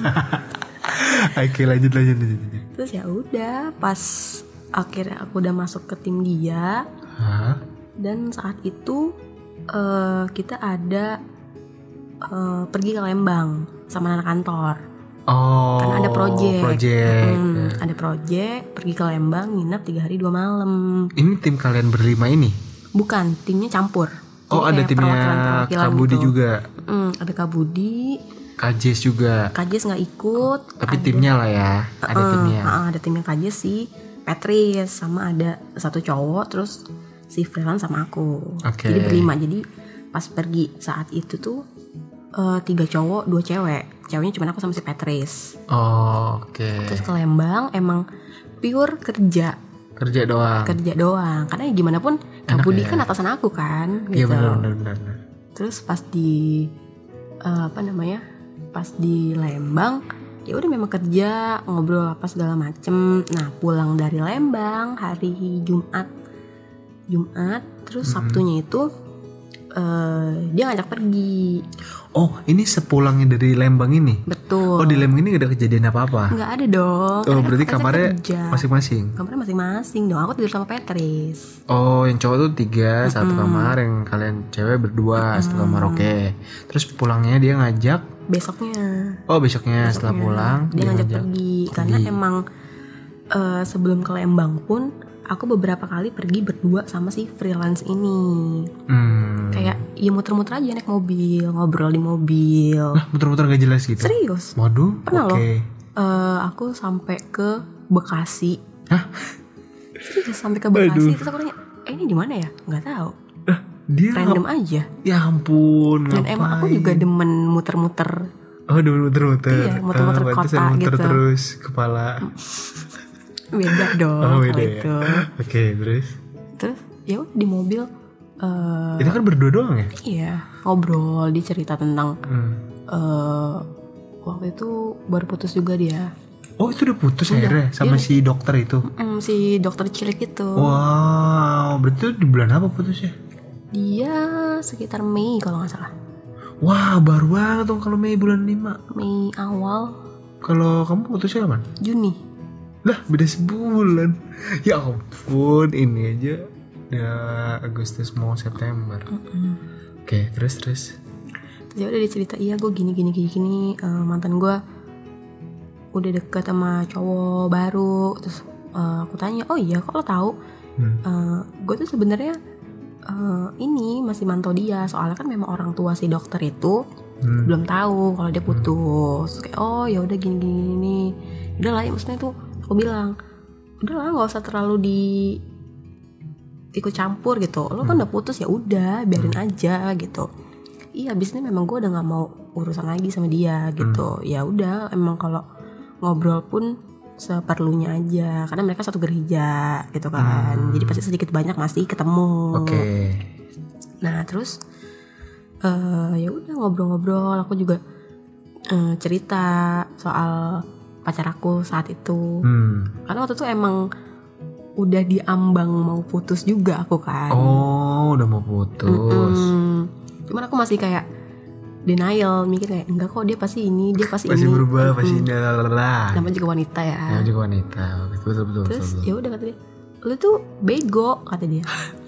Oke lanjut lanjut lanjut. lanjut. Terus ya udah, pas akhirnya aku udah masuk ke tim dia, Hah? dan saat itu eh, kita ada eh, pergi ke Lembang sama anak kantor. Oh. Karena ada project. Project. Hmm, ada project, pergi ke Lembang, nginep tiga hari dua malam. Ini tim kalian berlima ini? Bukan, timnya campur. Oh Jadi ada kayak timnya perwakilan-perwakilan Kak Budi gitu. juga. Hmm, ada Kak Budi, Kajes juga. Kajes nggak ikut. Tapi ada, timnya lah ya. Ada uh, timnya. uh, ada timnya Kajes sih, Petris, sama ada satu cowok, terus si freelance sama aku. Oke. Jadi berlima. Jadi pas pergi saat itu tuh uh, tiga cowok, dua cewek. Ceweknya cuma aku sama si Petris. Oh oke. Terus ke Lembang emang pure kerja. Kerja doang. kerja doang, karena ya gimana pun Kak Enak Budi ya. kan atasan aku kan Iya gitu. benar benar benar. benar. Terus pas di eh, apa namanya pas di Lembang ya udah memang kerja, ngobrol apa segala macem. Nah pulang dari Lembang hari Jumat Jumat terus Mm-mm. Sabtunya itu eh, dia ngajak pergi. Oh ini sepulangnya dari Lembang ini. Betul. Oh di Lembang ini gak ada kejadian apa-apa. nggak ada dong. Oh Karena berarti kan kamarnya kerja. masing-masing. Kamarnya masing-masing dong. Aku tidur sama Petris. Oh yang cowok tuh tiga satu Mm-mm. kamar, yang kalian cewek berdua satu kamar. Oke. Terus pulangnya dia ngajak. Besoknya Oh besoknya, setelah Besoknya pulang dia ngajak pergi karena pergi. emang eh, sebelum ke Lembang pun aku beberapa kali pergi berdua sama si freelance ini. Hmm. Kayak ya muter-muter aja naik mobil, ngobrol di mobil. Nah muter-muter gak jelas gitu. Serius. Waduh. Pernah Oke. loh. Eh, aku sampai ke Bekasi. Hah? Serius sampai ke Bekasi. Aduh. Terus aku nanya, eh ini di mana ya? Nggak tahu. Dia Random ngap- aja. Ya ampun. Dan emang aku ngapain? juga demen muter-muter. Oh udah muter-muter. Iya, muter-muter Ah, pantesan kota muter gitu. terus kepala. Beda dong Oh kalau beda ya. itu. Oke terus. Terus ya udah di mobil. eh, Itu kan berdua doang ya? Iya, ngobrol, dia cerita tentang Hmm. eh waktu itu baru putus juga dia. Oh itu udah putus Udah, akhirnya sama iya. si dokter itu. Mm, si dokter cilik itu. Wow, berarti di bulan apa putusnya? Dia sekitar Mei kalau nggak salah. Wah baru banget dong kalau Mei bulan lima. Mei awal Kalau kamu putusnya kapan? Juni. Lah beda sebulan. Ya ampun ini aja udah Agustus mau September. Mm-mm. Oke terus terus. Terus ya udah dia cerita, iya gue gini gini gini gini eh, mantan gue udah deket sama cowok baru. Terus eh, aku tanya, oh iya kok lo tahu? Hmm. Eh, gue tuh sebenarnya eh, ini masih mantau dia, soalnya kan memang orang tua si dokter itu Hmm. belum tahu kalau dia putus. Kayak oh ya udah gini gini gini. Udah lah, ya, maksudnya tuh aku bilang udah lah nggak usah terlalu di ikut campur gitu. Lo kan Hmm. udah putus ya udah biarin aja gitu. Iya abis ini memang gue udah nggak mau urusan lagi sama dia gitu. Hmm. Ya udah emang kalau ngobrol pun seperlunya aja karena mereka satu gereja gitu kan. Hmm. Jadi pasti sedikit banyak masih ketemu. Oke. Nah terus eh ya udah ngobrol-ngobrol, aku juga eh, cerita soal pacar aku saat itu. Hmm. Karena waktu itu emang udah diambang mau putus juga aku kan. Oh udah mau putus. Mm-mm. Cuman aku masih kayak denial, mikir kayak enggak kok dia pasti ini, dia pasti Pasti ini. berubah, pasti Mm-mm. ini lalala. Namanya juga wanita ya. Namanya juga wanita. Oke, betul betul Terus betul. ya udah kata dia, lu tuh bego kata dia.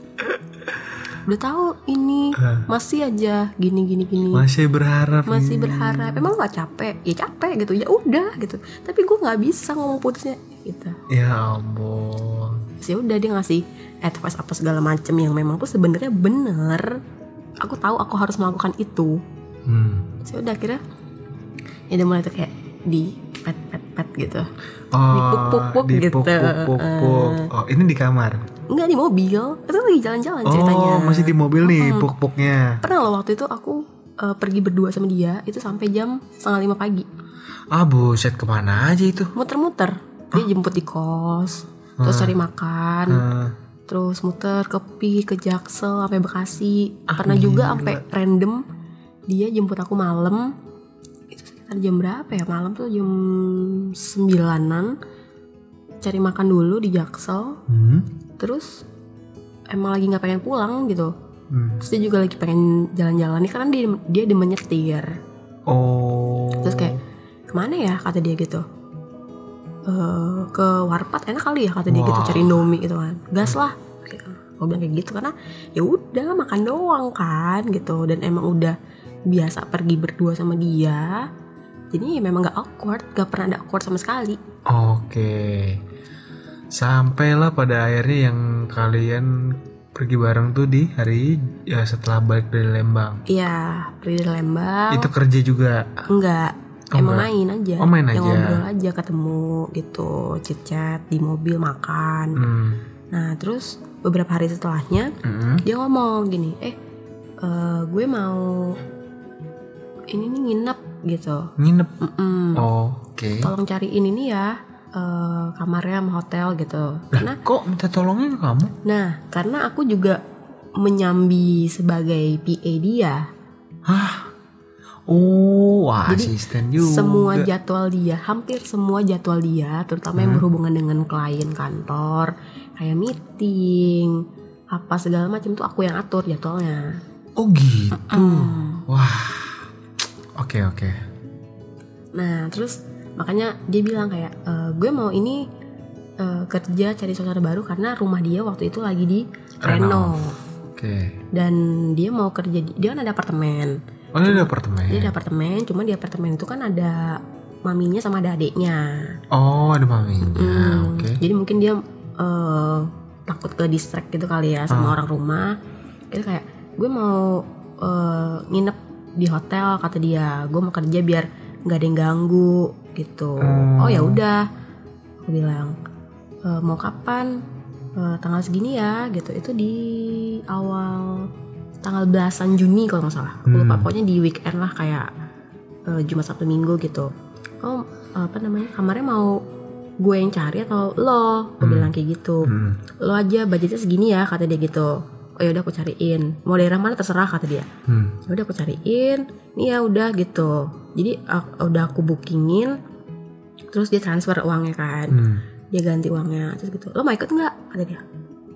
Udah tahu ini masih aja gini gini gini. Masih berharap. Masih ini. berharap. Emang gak capek? Ya capek gitu. Ya udah gitu. Tapi gue nggak bisa ngomong putusnya gitu. Ya ampun. Terus ya udah dia ngasih advice apa segala macem yang memang tuh sebenarnya bener. Aku tahu aku harus melakukan itu. Hmm. Terus ya udah akhirnya ya udah mulai tuh kayak di pet pet pet gitu. Oh, Dipuk-puk-puk gitu. dipuk-puk-puk-puk. Oh, ini di kamar. Enggak, di mobil. Itu lagi jalan-jalan ceritanya. Oh, masih di mobil nih, Mm-mm. puk-puknya. Pernah loh waktu itu aku uh, pergi berdua sama dia itu sampai jam setengah lima pagi. Ah, buset, kemana aja itu? Muter-muter. Dia jemput di kos, terus cari makan, Ah. terus muter ke P I, ke Jaksel, sampai Bekasi. Ah, Pernah juga gila. sampai random dia jemput aku malam. Itu sekitar jam berapa ya? Malam tuh jam sembilanan. Cari makan dulu di Jaksel. Hmm. Terus emang lagi nggak pengen pulang gitu. Hmm. Terus dia juga lagi pengen jalan-jalan nih karena dia dia demen nyetir. Oh. Terus kayak kemana ya kata dia gitu. Eh, ke Warpat enak kali ya kata dia gitu, Wah. cari Indomie gitu kan. Gas lah. Gue bilang kayak gitu karena ya udah makan doang kan gitu, dan emang udah biasa pergi berdua sama dia. Jadi ya memang gak awkward, gak pernah ada awkward sama sekali. Oke. Sampailah pada akhirnya yang kalian pergi bareng tuh di hari ya setelah balik dari Lembang. Iya, pergi dari Lembang. Itu kerja juga. Enggak, Oh, emang enggak. main aja. Oh, main Yang aja. ngobrol aja, ketemu gitu, chit-chat di mobil, makan. Hmm. Nah terus beberapa hari setelahnya Hmm. dia ngomong gini, eh eh, gue mau ini nih nginep gitu. Nginep. Mm-mm. Oh, oke. Tolong cariin ini ya eh, kamarnya sama hotel gitu. Karena Kok minta tolongnya ke kamu? nah karena aku juga menyambi sebagai P A dia. Hah? Oh, Jadi, asisten juga. Semua jadwal dia, hampir semua jadwal dia, terutama yang Hmm. berhubungan dengan klien kantor, kayak meeting, apa segala macam tuh aku yang atur jadwalnya. Oh gitu. Hmm. Wah. Oke oke. Nah terus makanya dia bilang kayak e, gue mau ini e, kerja cari suasana baru karena rumah dia waktu itu lagi di reno. Oke. Dan dia mau kerja di, dia kan ada apartemen. Oh, dia ada apartemen. Dia ada apartemen, cuma di apartemen itu kan ada maminya sama ada adeknya. Oh, ada maminya. Hmm, Oke. Jadi mungkin dia eh, takut ke distract gitu kali ya sama Ah. orang rumah. Itu kayak gue mau eh, nginep di hotel kata dia. Gue mau kerja biar nggak ada yang ganggu gitu. Hmm. Oh ya udah, aku bilang "E, mau kapan? E, tanggal segini ya gitu. Itu di awal tanggal belasan Juni kalau nggak salah. Aku lupa, Hmm. pokoknya di weekend lah kayak eh, Jumat Sabtu Minggu gitu. Oh apa namanya, kamarnya mau gue yang cari atau lo? Aku Hmm. bilang kayak gitu. Hmm. Lo aja budgetnya segini ya kata dia gitu. Oh ya udah aku cariin. Mau daerah mana terserah kata dia. Hmm. Ya udah aku cariin. Nih ya udah gitu. Jadi aku, udah aku bookingin. Terus dia transfer uangnya kan. Hmm. Dia ganti uangnya terus gitu. Lo mau ikut nggak kata dia.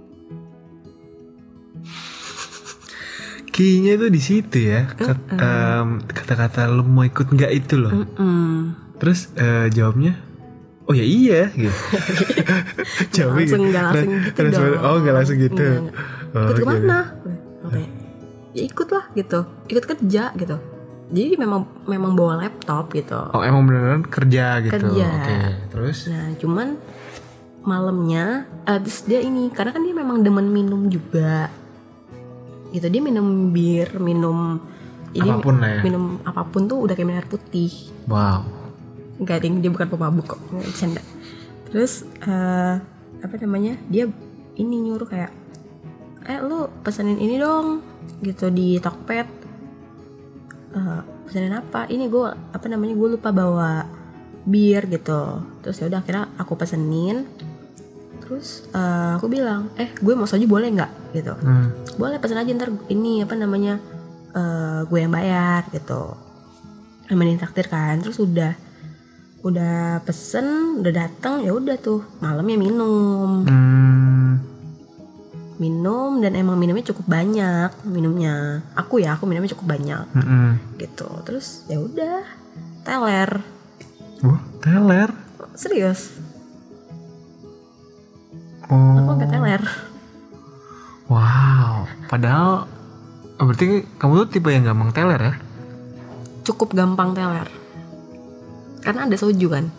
Kayaknya tuh di situ ya. Kat- em, kata-kata lu mau ikut nggak itu loh. Mm-mm. Terus eh, jawabnya, oh ya iya gitu. Jawabnya langsung gitu. nggak langsung Nah, gitu transfer- dong. Oh nggak langsung gitu. Nggak, nggak. Oh, Ikut oke. kemana? Oke. Ya ikut lah gitu. Ikut kerja gitu. Jadi memang memang bawa laptop gitu. Oh emang beneran kerja gitu. Kerja. Oke. Terus? Nah cuman malamnya, eh, terus dia ini karena kan dia memang demen minum juga. Gitu dia minum bir, minum jadi Apapun lah ya. minum apapun tuh udah kayak minum air putih. Wow. Enggak ding, dia bukan pemabuk kok, nggak bercanda. Terus eh, apa namanya, dia ini nyuruh kayak, eh lu pesenin ini dong gitu di Tokped. Eh, pesenin apa? Ini gue apa namanya, gue lupa bawa bir gitu. Terus ya udah akhirnya aku pesenin. Terus eh, aku bilang, eh gue mau soju boleh nggak gitu. Hmm. Boleh pesen aja ntar ini apa namanya, eh, gue yang bayar gitu. Nemenin traktir kan. Terus udah udah pesen, udah datang, ya udah tuh malamnya minum. Hmm. Minum dan emang minumnya cukup banyak minumnya. Aku ya, aku minumnya cukup banyak Mm-mm. gitu. Terus ya udah teler. Wah, teler. Serius, Oh. aku sampai teler. Wow. Padahal oh, berarti kamu tuh tipe yang gampang teler ya? Cukup gampang teler. Karena ada soju kan.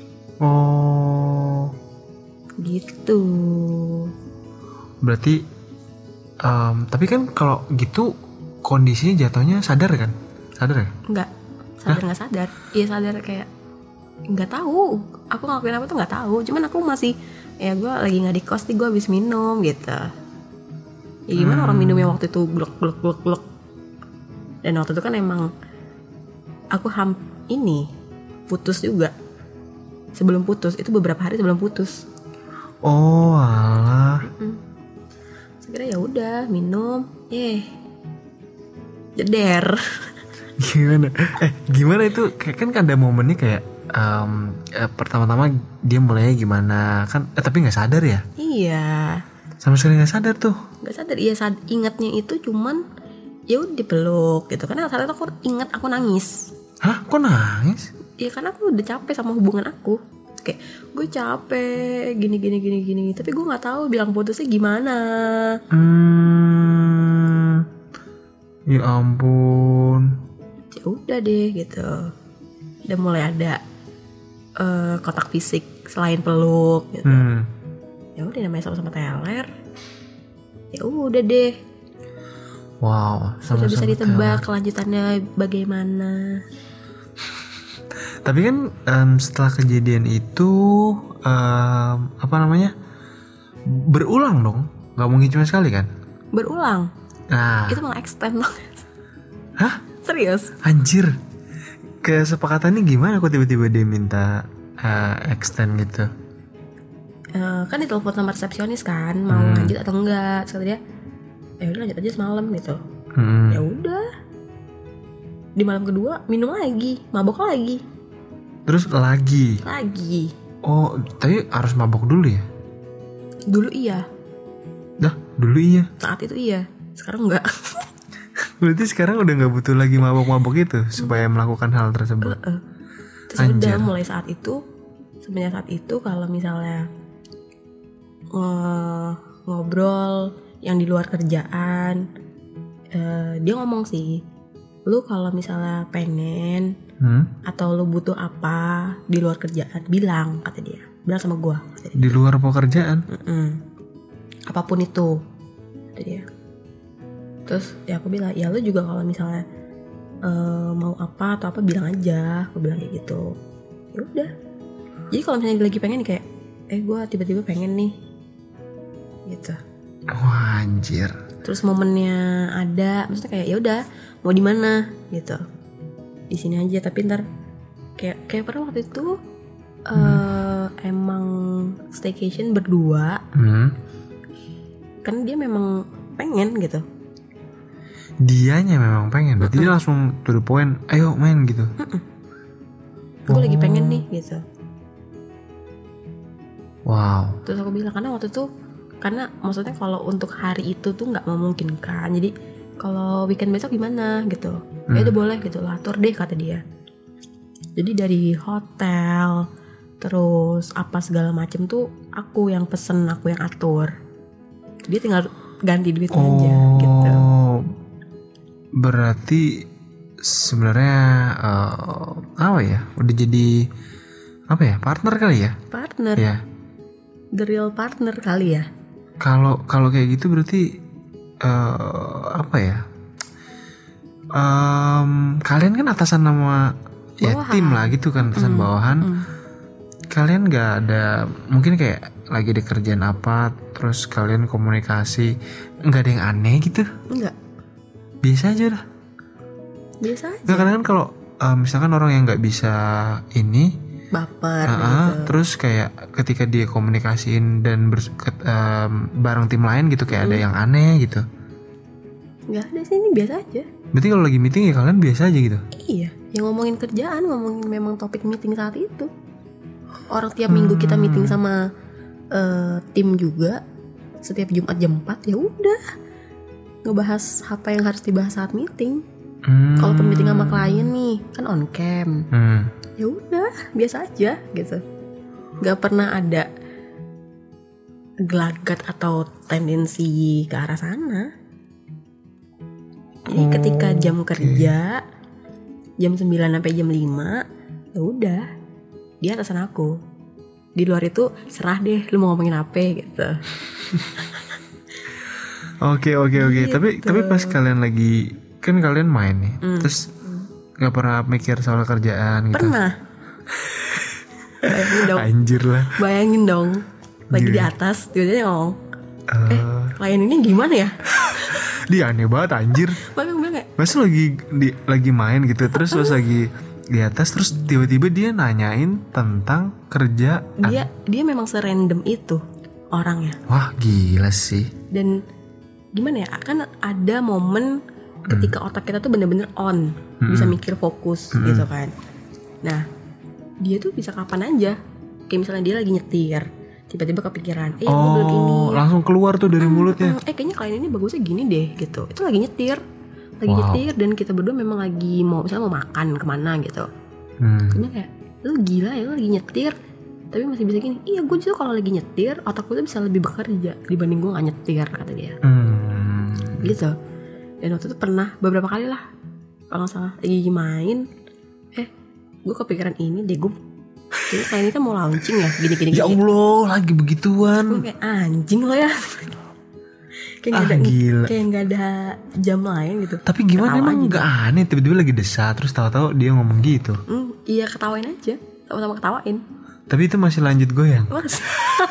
Oh. Gitu. Berarti em, tapi kan kalau gitu kondisinya jatuhnya sadar kan? Sadar ya? Enggak, sadar nggak sadar. Iya sadar kayak nggak tahu. Aku ngelakuin apa tuh nggak tahu. Cuman aku masih ya gue lagi nggak di kos nih, gue habis minum gitu. Ya gimana hmm. orang minum yang waktu itu glek glek glek glek. Dan waktu itu kan emang aku ham ini putus juga. Sebelum putus itu beberapa hari sebelum putus. Oh alah. Mm-mm. Sekarang ya udah minum, eh jeder. Gimana? Eh gimana itu? Kayak kan ada momennya kayak um, eh, pertama-tama dia mulainya gimana kan? Eh tapi nggak sadar ya? Iya. Sama sekali nggak sadar tuh. Nggak sadar, iya sad- ingatnya itu cuman ya udah dipeluk gitu. Karena saat itu aku ingat aku nangis. Hah? Kok nangis? Iya karena aku udah capek sama hubungan aku. Kayak gue capek gini gini gini gini. Tapi gue nggak tahu bilang putusnya gimana. Hmm. Ya ampun. Ya udah deh gitu. Udah mulai ada uh, kontak fisik selain peluk gitu. Hmm. Ya udah namanya sama-sama teler. Ya udah deh. Wow, sudah bisa ditebak teler. kelanjutannya bagaimana. Tapi kan um, setelah kejadian itu um, apa namanya berulang dong, nggak mungkin cuma sekali kan? Berulang. Nah, itu malah extend dong. hah? Serius? Anjir, kesepakatannya gimana? Kok tiba-tiba dia minta uh, extend gitu? Uh, kan ditelepon sama resepsionis kan, mau Hmm. lanjut atau enggak? Terus kata dia, ya udah lanjut aja semalam gitu. Hmm. Ya udah. Di malam kedua minum lagi, mabok lagi. Terus lagi? Lagi. Oh, tapi harus mabok dulu ya? Dulu iya. Dah, dulu iya. Saat itu iya. Sekarang enggak. Berarti sekarang udah nggak butuh lagi mabok-mabok itu supaya melakukan hal tersebut. Uh-uh. Terus Anjir. udah mulai saat itu, semenjak saat itu kalau misalnya nge- ngobrol yang di luar kerjaan, uh, dia ngomong sih, lu kalau misalnya pengen Hmm? atau lu butuh apa di luar kerjaan, bilang, kata dia. Bilang sama gua, kata dia. Di luar pekerjaan? Mm-mm. Apapun itu, kata dia. Terus ya aku bilang, ya lu juga kalau misalnya uh, mau apa atau apa bilang aja, aku bilang kayak gitu. Ya udah. Jadi kalau misalnya dia lagi pengen kayak, eh gua tiba-tiba pengen nih, gitu. Wah, anjir. Terus momennya ada, maksudnya kayak ya udah mau di mana gitu, di sini aja. Tapi ntar kayak kayak pernah waktu itu hmm. uh, emang staycation berdua, Hmm. kan dia memang pengen gitu. Dianya memang pengen, berarti dia langsung to the point, ayo main gitu. Gue Oh. lagi pengen nih gitu. Wow. Terus aku bilang karena waktu itu, karena maksudnya kalau untuk hari itu tuh nggak memungkinkan. Jadi kalau weekend besok gimana gitu, Hmm. ya udah boleh gitu lah, atur deh kata dia. Jadi dari hotel terus apa segala macem tuh aku yang pesen, aku yang atur. Dia tinggal ganti duitnya aja gitu. Oh, berarti sebenarnya uh, apa ya? Udah jadi apa ya? Partner kali ya? Partner, Ya. the real partner kali ya. Kalau kalau kayak gitu berarti uh, apa ya? Um, kalian kan atasan nama ya Bawahan. tim lah gitu kan, atasan Mm, bawahan. mm. Kalian nggak ada mungkin kayak lagi di kerjaan apa, terus kalian komunikasi nggak ada yang aneh gitu? Enggak, Biasa aja lah. biasa aja. Nggak, kadang kan kalau uh, misalkan orang yang nggak bisa ini, Baper uh-uh, gitu. terus kayak ketika dia komunikasiin dan bers- ke- um, bareng tim lain gitu kayak ada yang aneh gitu. Nggak ada sih, ini biasa aja. Berarti kalau lagi meeting ya kalian biasa aja gitu. Iya, yang ngomongin kerjaan, ngomongin memang topik meeting saat itu. Orang tiap minggu kita meeting sama uh, tim juga, setiap Jumat jam empat, ya udah ngebahas apa yang harus dibahas saat meeting. Hmm. Kalaupun meeting sama klien nih, kan on cam. Hmm. Ya udah, biasa aja gitu. Gak pernah ada gelagat atau tendensi ke arah sana. Jadi Oh, ketika jam oke. kerja jam sembilan sampai jam lima, ya udah, dia atasan aku. Di luar itu serah deh lu mau ngomongin apa gitu. Oke oke oke. Gitu. Tapi tapi pas kalian lagi kan kalian main nih, Hmm. terus nggak pernah mikir soal kerjaan gitu? Pernah. Bayangin dong, Anjir lah. bayangin dong. lagi Gila. di atas, tiba-tiba dia ngomong, Uh, eh klien ini gimana ya? dia aneh banget anjir. Makanya gue bilang kayak, Masa lagi di, lagi main gitu terus pas lagi di atas terus tiba-tiba dia nanyain tentang kerja. dia dia memang serandom itu orangnya. Wah gila sih. Dan gimana ya, kan ada momen ketika otak kita tuh bener-bener on, bisa mikir fokus gitu kan. Nah dia tuh bisa kapan aja, kayak misalnya dia lagi nyetir, tiba-tiba kepikiran, eh gue belum ini, Oh langsung keluar tuh dari mulutnya. Hmm, eh kayaknya klien ini bagusnya gini deh gitu. Itu lagi nyetir, lagi Wow. nyetir dan kita berdua memang lagi mau misalnya mau makan kemana gitu. Hmm. Karena kayak lu gila ya, lu lagi nyetir tapi masih bisa gini. Iya gue justru kalau lagi nyetir otak gue tuh bisa lebih bekerja dibanding gue gak nyetir, kata dia. Hmm. Gitu. Dan waktu itu pernah beberapa kali lah kalau nggak salah lagi main, eh gue kepikiran ini deh, gue kayaknya klien ini kan mau launching ya gini-gini. Ya Allah lagi begituan. Gue kayak anjing lo ya. Kayak nggak Ah, ada, gila. kayak nggak ada jam lain gitu. Tapi gimana Ketawa emang aja. nggak aneh tiba-tiba lagi desa terus tahu-tahu dia ngomong gitu. Hmm, iya ketawain aja, sama-sama ketawain. Tapi itu masih lanjut goyang. Mas,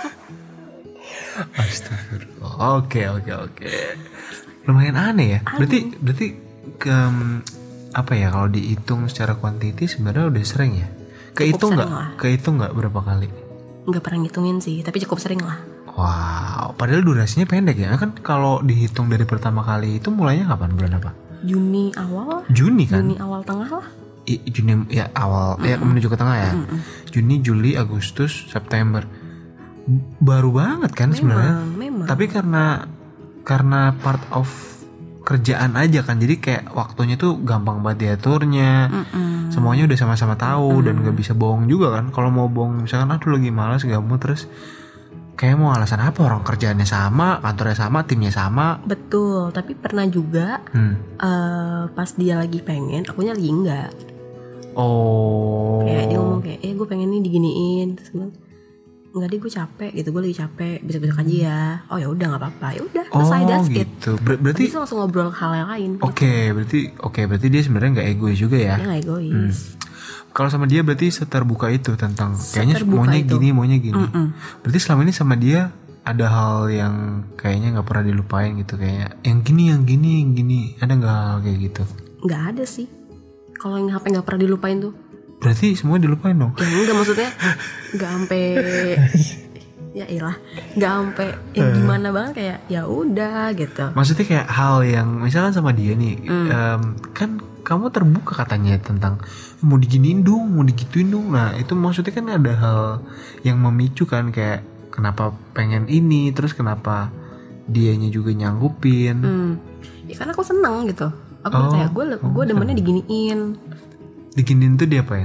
Astagfirullah. Oke oke oke. Lumayan aneh ya. Berarti berarti ke apa ya kalau dihitung secara kuantiti sebenarnya udah sering ya. Kehitung sering nggak? lah. Kehitung nggak berapa kali? nggak pernah ngitungin sih, tapi cukup sering lah. Wow. Padahal durasinya pendek ya. Kan kalau dihitung dari pertama kali itu mulainya kapan? Bulan apa? Juni awal, Juni kan? Juni awal tengah lah. I- Juni ya awal ya menuju ke tengah ya. Juni, Juli, Agustus, September. Baru banget kan sebenarnya. Memang, memang. Tapi karena karena part of kerjaan aja kan, jadi kayak waktunya tuh gampang banget diaturnya. Mm-mm. Semuanya udah sama-sama tahu dan nggak bisa bohong juga kan. Kalau mau bohong misalkan aduh lagi malas gak mau, terus kayak mau alasan apa, orang kerjaannya sama, kantornya sama, timnya sama. Betul, tapi pernah juga Hmm. eh, pas dia lagi pengen, akunya lagi enggak. Oh. Kayak dia ngomong kayak, eh gue pengen nih diginiin, terus gue bilang, enggak deh gue capek gitu, gue lagi capek, besok-besok aja ya. Oh ya udah nggak apa-apa, ya udah selesai, Oh that's it. gitu. Ber- berarti Habis itu langsung ngobrol hal yang lain. oke, berarti oke berarti dia sebenarnya nggak egois juga ya. Dia nggak egois. Kalau sama dia berarti seterbuka itu tentang kayaknya Seterbuka maunya itu. gini, maunya gini. Mm-mm. Berarti selama ini sama dia ada hal yang kayaknya nggak pernah dilupain gitu, kayak yang gini, yang gini, yang gini. Ada nggak hal kayak gitu? Nggak ada sih. Kalau yang H P nggak pernah dilupain tuh, Berarti semua dilupain dong. ya enggak, maksudnya nggak sampai ya ilah, nggak sampai yang gimana banget, kayak ya udah gitu. Maksudnya kayak hal yang misalkan sama dia nih, Hmm. em, kan kamu terbuka katanya tentang mau diginiin dong, mau digituin dong. Nah itu maksudnya kan ada hal yang memicu kan, kayak kenapa pengen ini, terus kenapa dianya juga nyanggupin. Hmm. Ya karena aku seneng gitu. Aku Oh, kayak gue gue oh, demennya diginiin. Diginiin tuh diapain?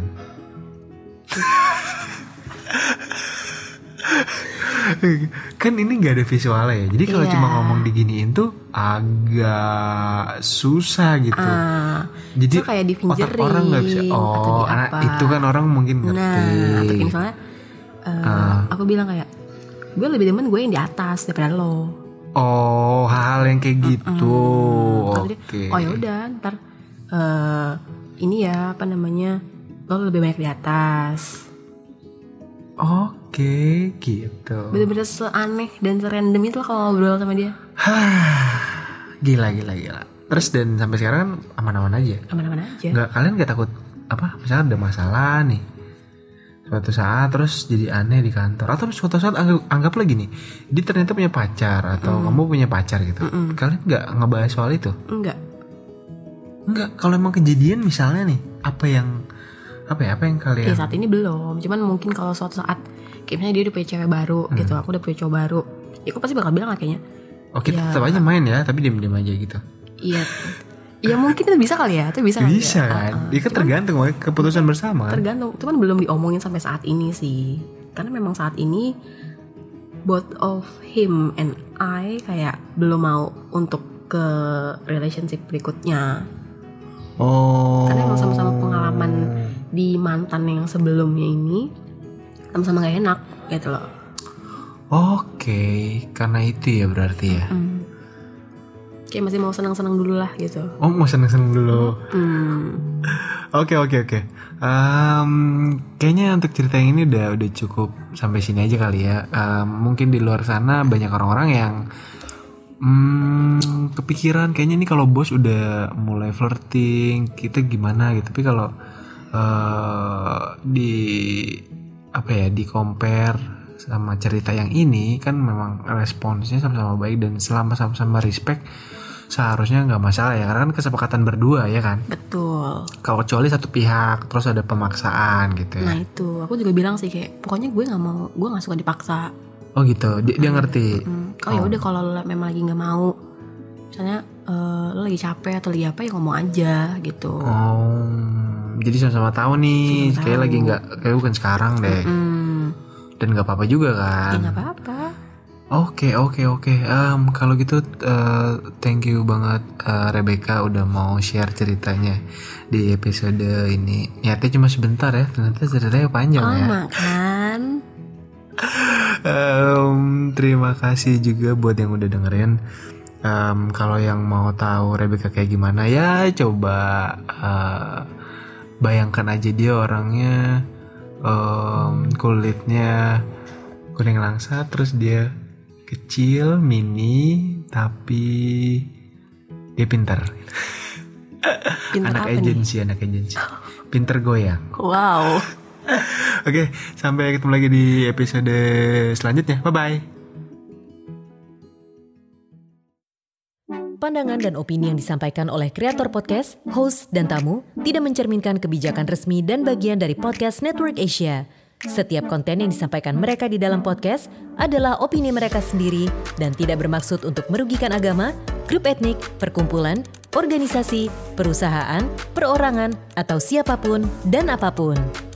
Kan ini nggak ada visualnya ya, jadi kalau Iya. cuma ngomong diginiin tuh agak susah gitu. Ah, Jadi so kayak otak orang nggak bisa. di-fingering atau Oh, di anak apa. itu kan orang mungkin ngerti. Nah, atau kayak misalnya eh, Ah. aku bilang kayak, gue lebih demen gue yang di atas daripada lo. Oh, hal-hal yang kayak gitu. Kalau dia, Oke. oh ya udah, ntar eh, ini ya apa namanya, lo lebih banyak di atas. Oke, gitu. Bener-bener seaneh dan serandom itu lah kalau ngobrol sama dia. Hah, gila, gila, gila. Terus dan sampai sekarang kan aman-aman aja. Aman-aman aja. Nggak, kalian nggak takut apa? Misalnya ada masalah nih, suatu saat terus jadi aneh di kantor, atau suatu saat anggap, anggaplah gini, dia ternyata punya pacar atau kamu punya pacar gitu. Mm-mm. Kalian nggak ngebahas soal itu? Enggak. Enggak. Kalau emang kejadian misalnya nih, apa yang apa ya? Apa yang kalian? Ya saat ini belum. Cuman mungkin kalau suatu saat kayak misalnya dia udah punya cewek baru gitu, aku udah punya cowok baru, ya aku pasti bakal bilang lah kayaknya. Oh, kita Ya. tetap aja main ya, tapi diam-diam aja gitu. Iya. Ya mungkin itu bisa kali ya, itu bisa. kali Bisa ya. kan? Ah, ah. Itu kan Cuman tergantung woy, keputusan bersama kan. tergantung. Cuman belum diomongin sampai saat ini sih. Karena memang saat ini both of him and I kayak belum mau untuk ke relationship berikutnya. Oh. Karena emang sama-sama pengalaman di mantan yang sebelumnya ini sama-sama gak enak gitu loh. Oke, karena itu ya berarti ya. Hmm. Kayak masih mau senang-senang dulu lah gitu. Oh, mau seneng-seneng dulu. Hmm. Oke, oke, oke. Um, kayaknya untuk cerita yang ini udah udah cukup sampai sini aja kali ya. Um, mungkin di luar sana banyak orang-orang yang hmm, kepikiran kayaknya nih kalau bos udah mulai flirting kita gimana gitu. Tapi kalau uh, di apa ya di compare sama cerita yang ini kan memang responsnya sama-sama baik dan selama sama-sama respect seharusnya nggak masalah ya, karena kan kesepakatan berdua ya kan. Betul. Kalau kecuali satu pihak terus ada pemaksaan gitu ya. Nah itu aku juga bilang sih kayak pokoknya gue nggak mau, gue nggak suka dipaksa. Oh gitu, dia, dia ngerti. Hmm. Oh, ya udah kalau lo memang lagi nggak mau, misalnya uh, lo lagi capek atau lagi apa ya ngomong aja gitu. Oh, jadi sama-sama tahu nih, Sama-sama kayak tahu. lagi nggak, kayak bukan sekarang deh. Hmm. Dan nggak apa-apa juga kan. Ya nggak apa-apa. Oke oke oke. Um, kalau gitu uh, thank you banget uh, Rebecca udah mau share ceritanya di episode ini. Niatnya cuma sebentar ya, ternyata ceritanya panjang ya. Lama kan? um, terima kasih juga buat yang udah dengerin. Um, kalau yang mau tahu Rebecca kayak gimana ya coba uh, bayangkan aja dia orangnya um, kulitnya kuning langsa, terus dia kecil, mini, tapi dia pintar. Pinter Anak apa agensi, anak agensi. Pintar goyang. Wow. Oke, sampai ketemu lagi di episode selanjutnya. Bye-bye. Pandangan dan opini yang disampaikan oleh kreator podcast, host, dan tamu tidak mencerminkan kebijakan resmi dan bagian dari Podcast Network Asia. Setiap konten yang disampaikan mereka di dalam podcast adalah opini mereka sendiri dan tidak bermaksud untuk merugikan agama, grup etnik, perkumpulan, organisasi, perusahaan, perorangan, atau siapapun dan apapun.